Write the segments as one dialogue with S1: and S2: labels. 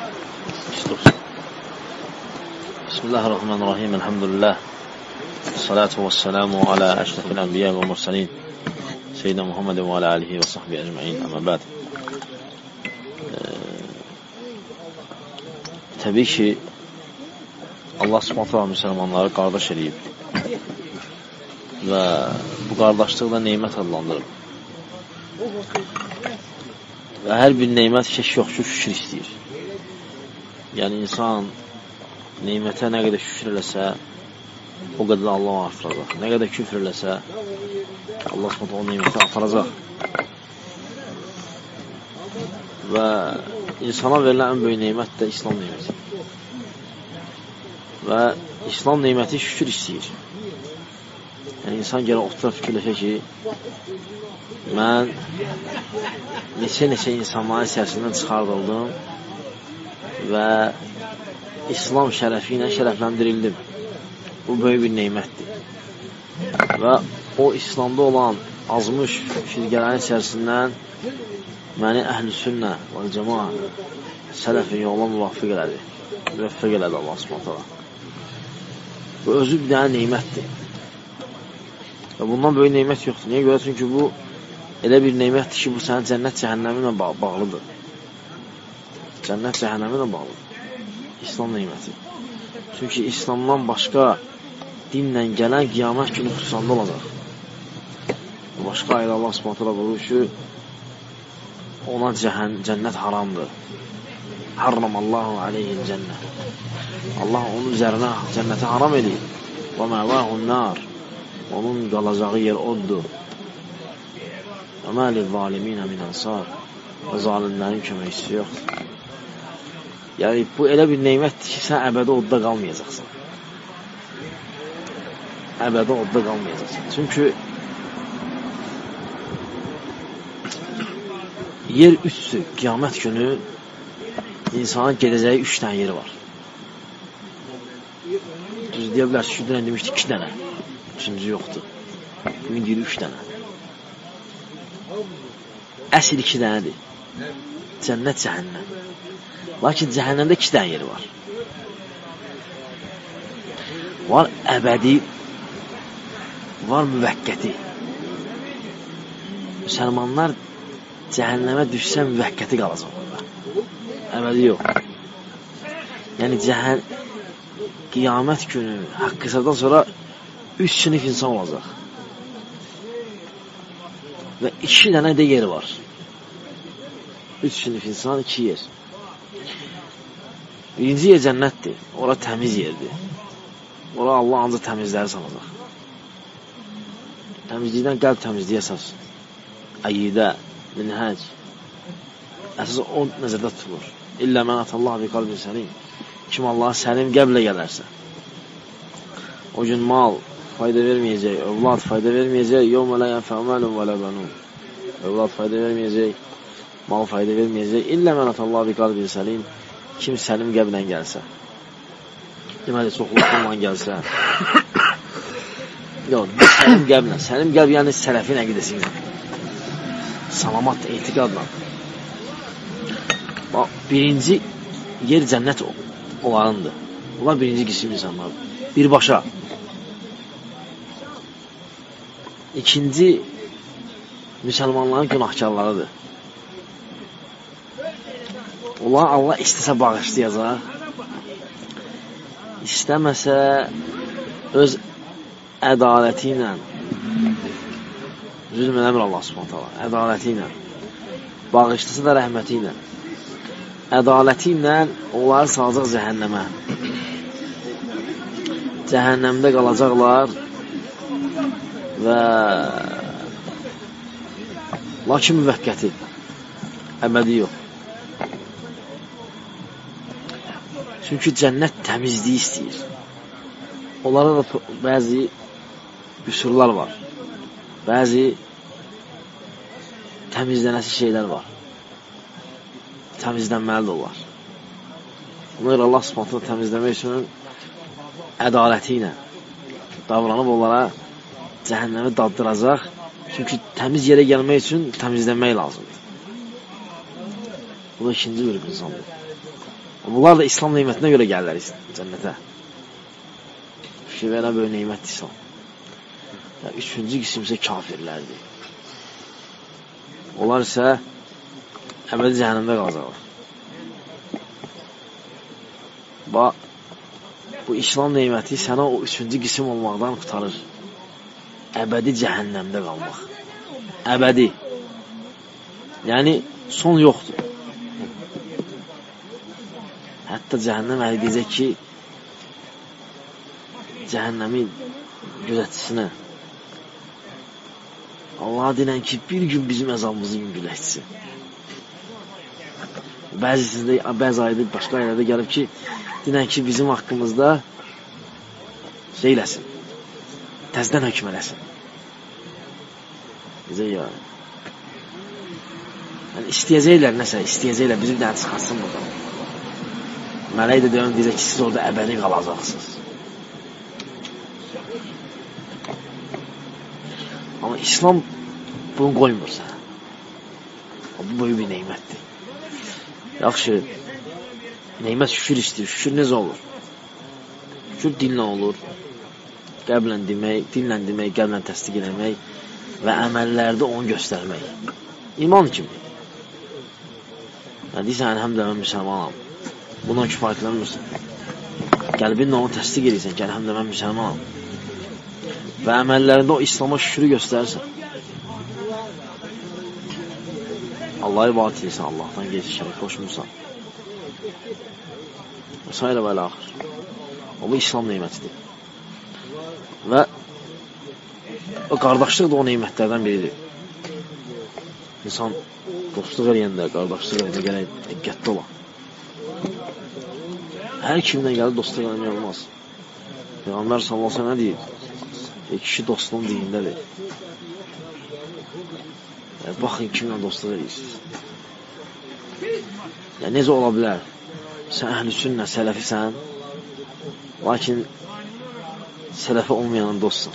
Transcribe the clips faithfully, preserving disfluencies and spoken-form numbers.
S1: Bismillahirrahmanirrahim. Elhamdülillah. Salatu vesselamu ala eşrefil enbiya ve mursalin. Seyyidina Muhammed ve ala alihi ve sahbihi ecmaîn. Amma ba'd. Təbii ki, Allah Subhanahu taala müsəlmanları qardaş eləyib və bu qardaşlıqla neymət adlandırıb. Və hər bir neymət şək yox ki, şükür istəyir. Yəni, insan neymətə nə qədər şükür eləsə, o qədər Allah artıracaq. Nə qədər küfr eləsə, Allah Subhanahu o neymətə aparacaq. Və insana verilən ən böyük neymət də İslam neyməti. Və İslam neyməti şükür istəyir. Yəni, insan gələ oturar fikirləşə ki, mən neçə-neçə insanların içərisindən çıxardıldım və İslam şərəfi ilə şərəfləndirildim. Bu böyük bir neymətdir. Və o İslamda olan azmış firqələrin içərisindən məni əhl-i sünnə və cəma sələfin yoluna müvafiq elədi. Müvəffəq elədi Allah Subhanahu taala. Bu özü bir dənə neymətdir. Və bundan böyük neymət yoxdur. Niyə görə? Çünki bu elə bir neymətdir ki, bu sənin cənnət cəhənnəmi ilə bağlıdır. Cənnət cəhənnəmi ilə bağlıdır. İslam neyməti. Çünki İslamdan başqa dinlə gələn qiyamət günü xüsusanda olacaq. Başqa ayda Allah Subhanahu taala buyurur ki, ona cənnət haramdır. Harramallahu aleyhil cənnət. Allah onun üzərinə cənnəti haram edib. Və məvahun nar. Onun qalacağı yer oddur. Və məlil zaliminə min ənsar. Və zalimlərin köməkçisi yoxdur. Yəni, bu elə bir neymətdir ki, sən əbədi odda qalmayacaqsan. Əbədi odda qalmayacaqsan. Çünki yer üstü, qiyamət günü insanın gedəcəyi üç dənə yeri var. Düz deyə bilər, şu dənə demişdik, iki dənə. Üçüncü yoxdur. Bugün deyir, üç dənə. Əsl iki dənədir. Cənnət, cəhənnəm. Lakin cəhənnəmdə iki dənə yeri var. Var əbədi, var müvəqqəti. Müsəlmanlar cəhənnəmə düşsə müvəqqəti qalacaq orada. Əbədi yox. Yəni, cəhən... qiyamət günü, haqq hesabdan sonra üç sinif insan olacaq. Və iki dənə də yeri var. Üç sinif insan, iki yer. Birinci yer cənnətdir. Ora təmiz yerdir. Ora Allah ancaq təmizləri sanacaq. Təmizlikdən qəlb təmizliyi əsas. Əqidə, minhəc. Əsas o nəzərdə tutulur. İllə mən atallah bi qalbin səlim. Kim Allah'a səlim qəblə gələrsə. O gün mal fayda verməyəcək, övlad fayda verməyəcək. Yevmə lə yənfə'u məlun və lə bənun. Övlad fayda verməyəcək, mal fayda verməyəcək. İllə mən atallah bi qalbin səlim. Kim səlim qəblə gəlsə. Deməli, çoxluqla gəlsə. Yox, səlim qəblə. Səlim qəb, yəni sələfin əqidəsi ilə. Salamat, etiqadla. Bax, birinci yer cənnət olanındır. Bunlar birinci qism insanlardır. Birbaşa. İkinci, müsəlmanların günahkarlarıdır. Onlar Allah istəsə bağışlayacaq. İstəməsə öz ədaləti ilə zülm eləmir Allah Subhanahu taala. Ədaləti ilə. Bağışlasa da rəhməti ilə. Ədaləti ilə onları salacaq cəhənnəmə. Cəhənnəmdə qalacaqlar və lakin müvəqqəti, əbədi yox. Çünki cənnət təmizliyi istəyir. Onlara da bəzi qüsurlar var. Bəzi təmizlənəsi şeylər var. Təmizlənməli də olar. Ona görə Allah Subhanahu təmizləmək üçün ədaləti ilə davranıb onlara cəhənnəmi daddıracaq. Çünki təmiz yerə gəlmək üçün təmizlənmək lazımdır. Bu da ikinci bir insandır. Bunlar da İslam neymətinə görə gəlirlər cənnətə. Fikir verə böyük neymətdir İslam. Ya, üçüncü qism isə kafirlərdir. Onlar isə əbədi cəhənnəmdə qalacaqlar. Bax, bu İslam neyməti sənə o üçüncü qism olmaqdan qurtarır. Əbədi cəhənnəmdə qalmaq. Əbədi. Yəni, son yoxdur. Hətta cəhənnəm əli deyəcək ki, cəhənnəmin gözətçisinə Allah deyilən ki, bir gün bizim əzabımızı yüngülətsin. Bəzisində, bəzi ayda, başqa aylarda gəlib ki, deyilən ki, bizim haqqımızda şey eləsin, təzdən hökm eləsin. Bizə ya. Yəni, istəyəcəklər nəsə, istəyəcəklər, bizi bir dənə çıxarsın buradan. Mələk də deyəm, deyəcək ki, siz orada əbədi qalacaqsınız. Amma İslam bunu qoymur sənə. Bu böyük bir neymətdir. Yaxşı, neymət şükür istəyir. Şükür necə olur? Şükür dillə olur. Qəblən demək, dillə demək, qəblən təsdiq eləmək və əməllərdə onu göstərmək. İman kimi. Yəni, deyirsən, əlhəmdülə mən müsəlmanam. Bundan kifayətlənmirsən. Qəlbinlə onu təsdiq edirsən ki, əlhəmdülə mən müsəlmanam. Və əməllərində o İslama şükürü göstərirsən. Allah'a ibadət edirsən, Allahdan gecə şərik qoşmursan. Və s. və l-axır. O, bu İslam neymətidir. Və o qardaşlıq da o neymətlərdən biridir. İnsan dostluq eləyəndə, qardaşlıq eləyəndə gələk diqqətli olan. Hər kimdən gəlib dostluq eləmək olmaz. Peyğəmbər sallallahu əleyhi və səlləm nə deyir? E, kişi dostluğun deyindədir. E, baxın kimlə dostluq edirsiniz. Yəni, necə ola bilər? Sən əhl-i sünnə, sələfisən, lakin sələfi olmayanın dostsan.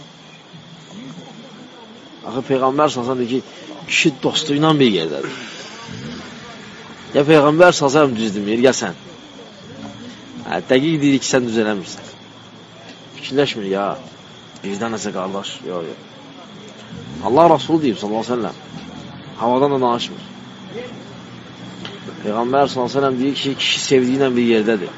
S1: Axı, Peyğəmbər sallallahu əleyhi və səlləm deyir ki, kişi dostu ilə bir yerdədir. Ya Peyğəmbər sallallahu əleyhi və səlləm düz demir, ya sən. Hə, dəqiq deyir ki, sən düz eləmirsən. Fikirləşmir, ya, bizdən nəsə qardaş, yox, yox. Allah Rasulü deyib, sallallahu əleyhi və səlləm, havadan da danışmır. Peyğəmbər sallallahu əleyhi və səlləm deyir ki, kişi sevdiyi ilə bir yerdədir.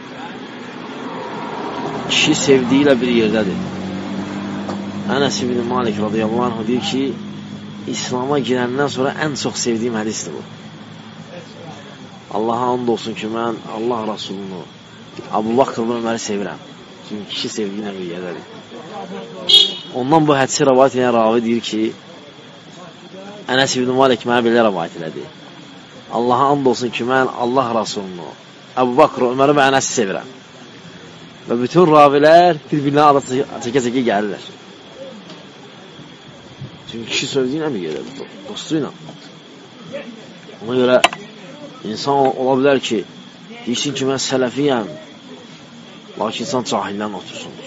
S1: Kişi sevdiyi ilə bir yerdədir. Ənəs ibn Malik radiyallahu anh deyir ki, İslam'a girəndən sonra ən çox sevdiyim hədisdir bu. Allaha and olsun ki, mən Allah Rasulunu, Abu Bakr və Öməri sevirəm. Çünki kişi sevdiyi ilə bir yerdədir. Ondan bu hədisi rəvayət edən ravi deyir ki, Ənəs ibn Malik mənə belə rəvayət elədi. Allaha and olsun ki, mən Allah Rasulunu, Abu Bakr, Öməri və Ənəsi sevirəm. Və bütün ravilər bir-birinə adı çəkə-çəkə gəlirlər. Çünki kişi sevdiyi ilə bir yerdədir, dostu ilə. Ona görə insan ola bilər ki, deyirsin ki, mən sələfiyəm, lakin insan cahildən otursundur.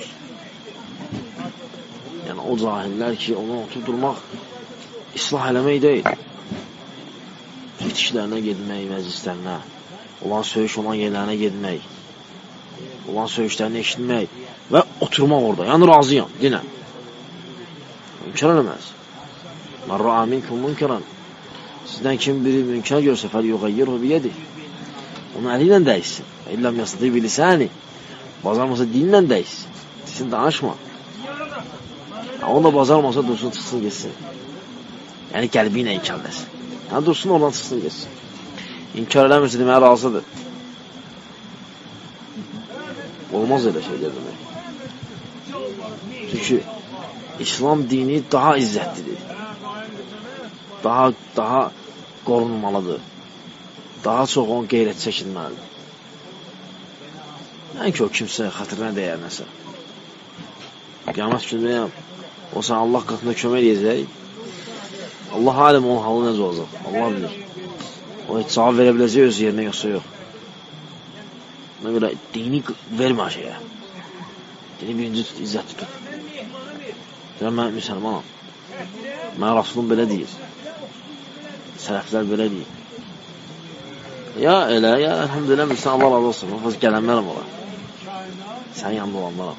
S1: Yəni, o cahillər ki, onu oturdurmaq islah eləmək deyil. İçkilərinə gedmək, məclislərinə, olan söyüş olan yerlərinə gedmək, olan söyüşlərini eşitmək və oturmaq orada. Yəni, razıyam, dinə. Münkar eləməz. Mən rəaminkum münkaran. Sizdən kim biri münkar görsə, fəl yuğayyirhu biyədi. Onu əli ilə dəyişsin. İlləm yasıdı bilisəni. Bazarmasa dinlə dəyişsin. Desin, danışma. Onu da bazarmasa dursun, çıxsın, geçsin. Yəni, qəlbi ilə inkar eləsin. Yəni, dursun, oradan çıxsın, geçsin. İnkar eləmirsə, deməyə razıdır. Olmaz elə şeylər demək. Çünki İslam dini daha izzətlidir. Daha, daha qorunmalıdır. Daha çox onun qeyrət çəkilməlidir. Ən ki, o kimsə xatirinə dəyər nəsə. Qiyamət günü o sən Allah qatında kömək edəcək. Allah alim onun halı necə olacaq. Allah bilir. O heç cavab verə biləcək öz yerinə yoxsa yox. Ona görə dini vermə şeyə. Dini birinci tut, izzət tutub. Deyirəm, mən müsəlmanam. Mən Rasulun belə deyir. Sələflər belə deyir. Ya elə, ya əlhamdülillah, bilsən, Allah razı olsun. O fazla gələnlərəm olar. Sən yanında olanlarım.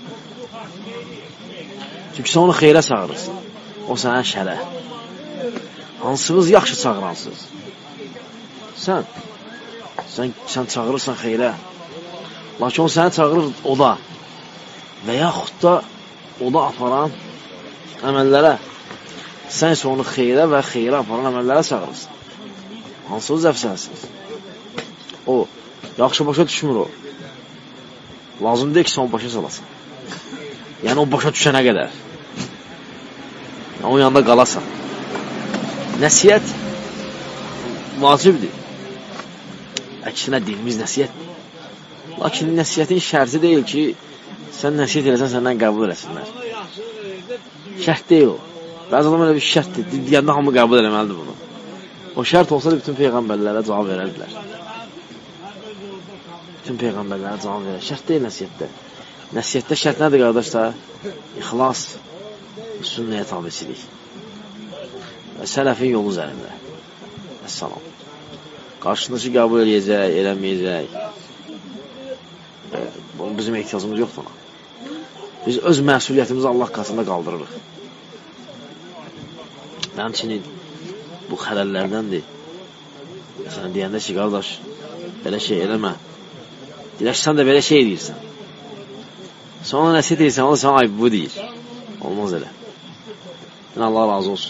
S1: Çünki sən onu xeyrə çağırırsın. O sənə şərə. Hansınız yaxşı çağıransınız? Sən. Sən, sən çağırırsan xeyrə. Lakin o səni çağırır oda. Və yaxud da oda aparan əməllərə. Sən isə onu xeyrə və xeyrə aparan əməllərə çağırırsın. Hansınız əfsənsiniz? O, yaxşı başa düşmür o. Lazım deyil ki, sən o başa salasın. Yəni, o başa düşənə qədər. Yəni, o yanında qalasan. Nəsiyyət vacibdir. Əksinə dinimiz nəsiyyətdir. Lakin nəsiyyətin şərti deyil ki, sən nəsiyyət eləsən, səndən qəbul eləsinlər. Şərt deyil o. Bəzi adam elə bir şərtdir. Deyəndə hamı qəbul eləməlidir bunu. O şərt olsa da bütün peyğəmbərlərə cavab verərdilər. Bütün peyğəmbərlərə cavab verər. Şərt deyil nəsiyyətdə. Nəsiyyətdə şərt nədir, qardaşlar? İxlas, sünnəyə tabiçilik və sələfin yolu üzərində. Əssalam. Qarşındakı qəbul eləyəcək, eləməyəcək. Bizim ehtiyacımız yoxdur ona. Biz öz məsuliyyətimizi Allah qatında qaldırırıq. Həmçinin bu xələllərdəndir. Sən deyəndə ki, qardaş, belə şey eləmə. Deyək, sən də belə şey deyirsən. Sən ona nəsiyyət deyirsən, o da sən ayıb bu deyir. Olmaz elə. Yəni, Allah razı olsun.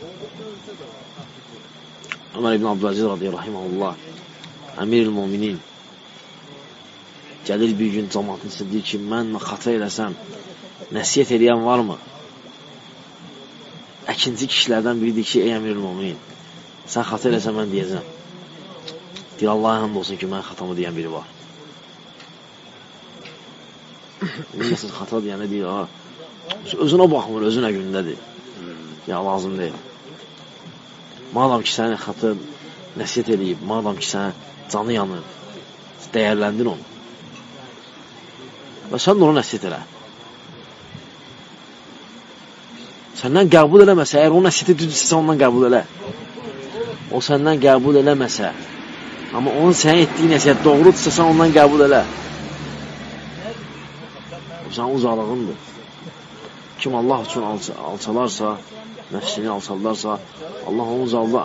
S1: Ömər ibn Abdülaziz radiyallahu Əmir-ül Müminin gəlir bir gün cəmaatın içində deyir ki, mən xata eləsəm, nəsiyyət eləyən varmı? Əkinci kişilərdən biridir ki, ey Əmir-ül Müminin, sən xata eləsən, mən deyəcəm. Deyir, Allah'a həmd olsun ki, mən xatamı deyən biri var. Nəsil xata deyəndə deyir, özünə baxmır, özünə gündədir. Ya, lazım deyil. Madam ki, səni xatı nəsiyyət eləyib, madam ki, sənə canı yanır, dəyərləndir onu. Və sən də ona nəsiyyət elə. Səndən qəbul eləməsə, əgər o nəsiyyəti düzdürsə, ondan qəbul elə. O səndən qəbul eləməsə, amma onun sənə etdiyi nəsiyyət doğrudursa, sən ondan qəbul elə. O sənin uzaqlığındır. Kim Allah üçün alçalarsa, nəfsini alçalarsa, Allah onu uzaqlar.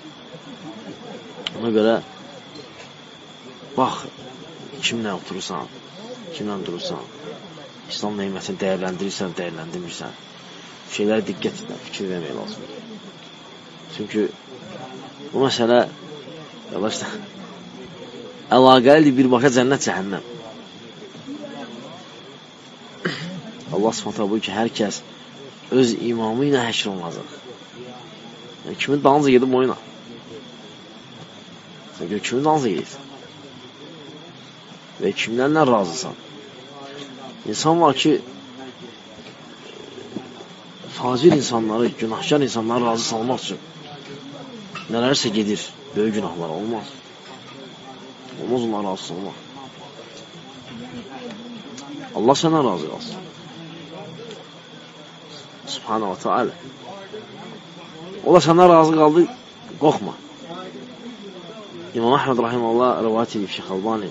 S1: Ona görə, bax, kimlə oturursan, kimlə durursan, İslam neymətini dəyərləndirirsən, dəyərləndirmirsən. Şeylərə diqqət edən, fikir vermək lazımdır. Çünki bu məsələ, yavaşda, əlaqəlidir birbaşa cənnət cəhənnəm. Allah s.ə. buyur ki, hər kəs öz imamı ilə həşr olunacaq. Yəni, kimin dalınca gedib oyna? Sən gör, kimin dalınca gedib? Və kimlərlə razısan? İnsan var ki, facir insanları, günahkar insanları razı salmaq üçün nələrsə gedir, böyük günahlar olmaz. Olmaz onları razı salmaq. Allah səndən razı qalsın. Subhanahu wa ta'ala. O da səndən razı qaldı, qorxma. İmam Əhməd rahiməllah rəvayət edib Şeyx Albani.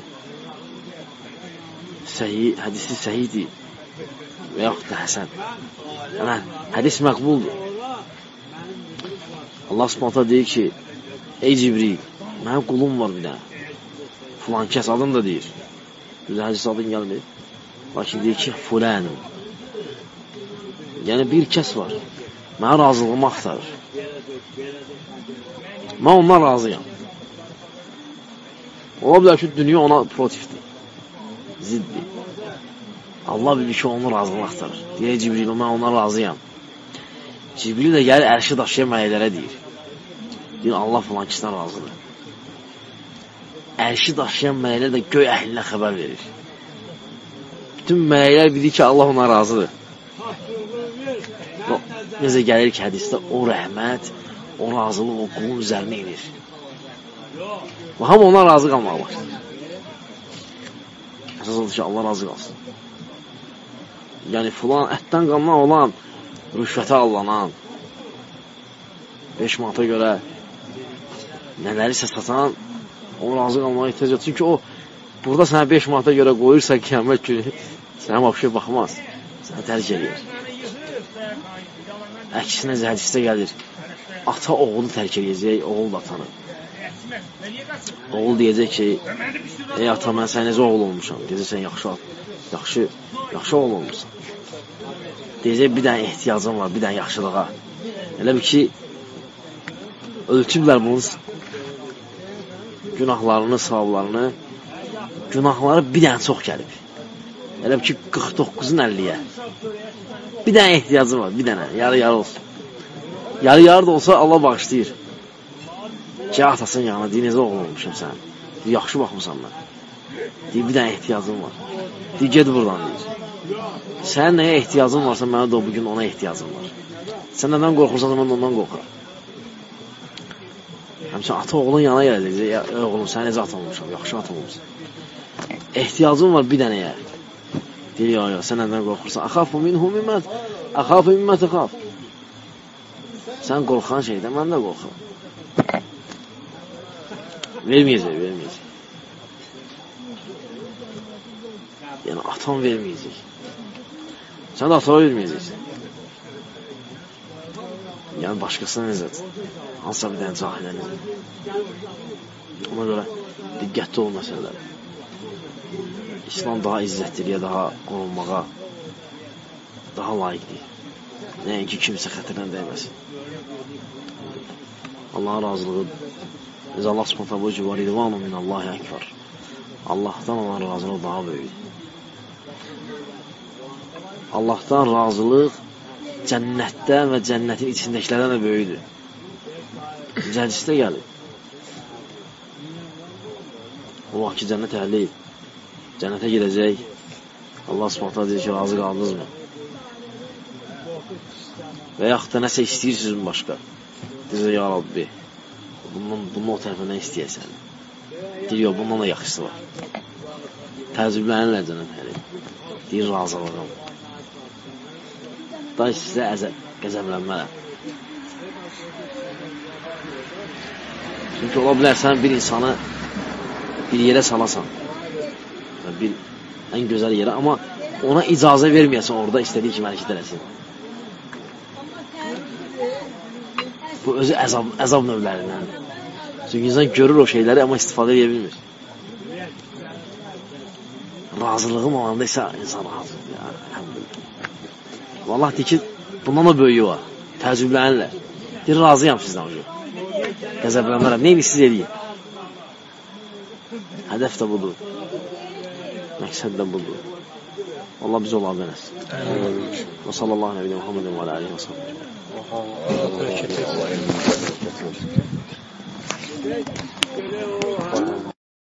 S1: Hədisi səhiydir və yaxud da həsən. Yəni, hədis məqbuldur. Allah subhanətə deyir ki, ey Cibril, mənim qulum var bir dənə. Filan kəs adını da deyir. Düzə hədis adını gəlmir. Lakin deyir ki, fulənəm. Yəni, bir kəs var. Mənə razılığımı axtarır. Mən ondan razıyam. Ola bilər ki, dünya ona protifdir. Ziddir. Allah bilir ki, onun razılığını axtarır. Deyək Cibril, mən ona razıyam. Cibril də gəlir, ərşi daşıyan mələklərə deyir. Deyir, Allah filan kişidən razıdır. Ərşi daşıyan mələklər də göy əhlinə xəbər verir. Bütün mələklər bilir ki, Allah ona razıdır. Necə gəlir ki, hədisdə o rəhmət, o razılıq, o qulun üzərinə inir. Və hamı ona razı qalmağa başlar. Əsas odur ki, Allah razı qalsın. Yəni, filan ətdən qandan olan, rüşvətə allanan, beş manata görə nələrisə satan, O razı qalmağa ehtiyac yoxdur. Çünki o, burada sənə beş manata görə qoyursa qiyamət günü, sənə vəbşə baxmaz. Sənə tərk edir. Əksinə hədisdə gəlir. Ata oğlu tərk edəcək, oğul da atanı. Oğul deyəcək ki, ey ata, mən sən necə oğul olmuşam? Deyəcək, sən yaxşı, yaxşı, yaxşı oğul olmuşsan. Deyəcək, bir dənə ehtiyacın var, bir dənə yaxşılığa. Elə bir ki, ölçüblər bunun günahlarını, savablarını, günahları bir dənə çox gəlib. Elə bir ki, qırx doqquzun əlliyə. Bir dənə ehtiyacı var, bir dənə, yarı-yarı olsun. Yarı-yarı da olsa Allah bağışlayır. Ki, atasının yanına, deyir, necə oğul olmuşum sən? Deyir, yaxşı baxmısan mən. Deyir, bir dənə ehtiyacın var. Deyir, ged buradan, deyir. Sənin nəyə ehtiyacın varsa, mənə də bugün ona ehtiyacın var. Sən nədən qorxursan, mən ondan qorxuram. Həmçin, ata oğlun yana gələcək, oğlum, sən necə ata olmuşam, yaxşı ata olmuşsan. Ehtiyacın var bir dənəyə. Deyir, ya, ya, sən nədən qorxursan? Əxafu minhu mimmət, əxafu mimmət əxaf. Sən qorxan şeydən, mən də qorxuram. Verməyəcək, verməyəcək. Yəni, atan verməyəcək. Sən də atana verməyəcəksən. Yəni, başqasına necədir? Hansısa bir dənə cahilə necədir? Ona görə diqqətli ol məsələlər. İslam daha izzətdiriyə, daha qorunmağa, daha layiqdir. Nəinki kimsə xətirdən dəyməsin. Allahın razılığı, biz Allah subhanətə bu ki, var idvanu minallahi əkvar. Allahdan olan razılıq daha böyükdür. Allahdan razılıq cənnətdən və cənnətin içindəkilərdən də böyükdür. Cədisdə gəlir. O vaxt ki, cənnət əhli cənnətə gedəcək. Allah subhanətə deyir ki, razı qaldınızmı? Və yaxud da nəsə istəyirsiniz başqa. Deyir, ya Rabbi, bunun, bunun o tərəfə nə istəyəsən? Deyir, yox, bundan da yaxşısı var. Təəccüblənirlər cənnət əhli. Deyir, razılığım. Da sizə əzə, qəzəblənmərəm. Çünki ola bilərsən bir insanı bir yerə salasan, bir ən gözəl yerə, amma ona icazə verməyəsən orada istədiyi kimi hərəkət eləsin. Bu özü əzab, əzab növlərindən. Çünki insan görür o şeyləri, amma istifadə edə bilmir. Razılığım olanda isə insan razıdır. Ya, Allah deyir ki, bundan da böyüyü var. Təəccüblənirlər. Deyir, razıyam sizdən o gün. Qəzəblənmərəm. Neyini siz eləyin? Hədəf də budur. Məqsəd də budur. Allah bizi ola bilməsin. Və sallallahu aleyhi və Muhammedin və aleyhi və sallam.